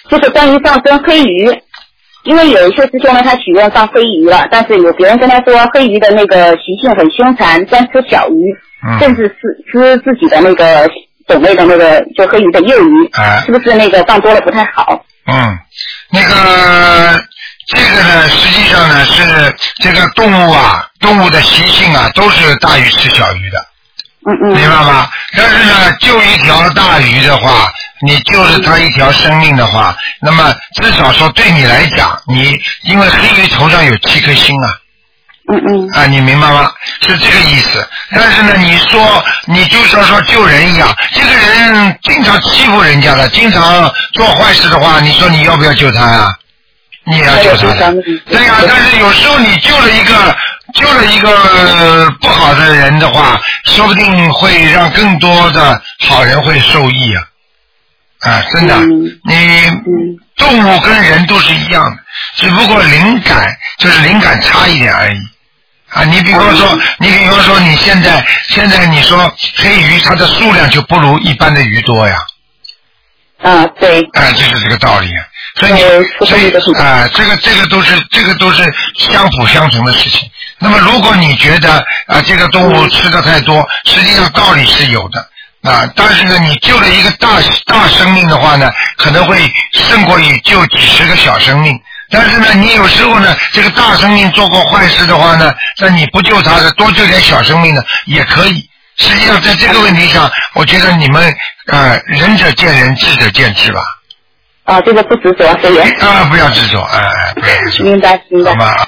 就是关于放生黑鱼，因为有一些师兄呢，他许愿放黑鱼了，但是有别人跟他说黑鱼的那个习性很凶残，专吃小鱼，甚至吃自己的那个种类的那个就黑鱼的幼鱼，是不是那个放多了不太好？ 那个这个呢，实际上呢是这个动物的习性啊，都是大鱼吃小鱼的。明白吗？但是呢，救一条大鱼的话，你救了它一条生命的话，那么至少说对你来讲，你因为黑鱼头上有7颗星啊。你明白吗？是这个意思。但是呢，你说你就说救人一样，这个人经常欺负人家的，经常做坏事的话，你说你要不要救他啊？你也要救他的。对呀，但是有时候你救了一个不好的人的话，说不定会让更多的好人会受益啊！真的，你动物跟人都是一样的，只不过灵感差一点而已啊！你比方说你现在你说黑鱼它的数量就不如一般的鱼多呀。 对。 就是这个道理。所以这个都是相辅相成的事情。那么如果你觉得这个动物吃的太多，实际上道理是有的但是呢，你救了一个大生命的话呢，可能会胜过于救几十个小生命。但是呢，你有时候呢，这个大生命做过坏事的话呢，那你不救他的，多救点小生命呢也可以。实际上在这个问题上，我觉得你们仁者见仁，智者见智吧。 这个不执着，所以不要执着，不要执着。 明白。 好吧。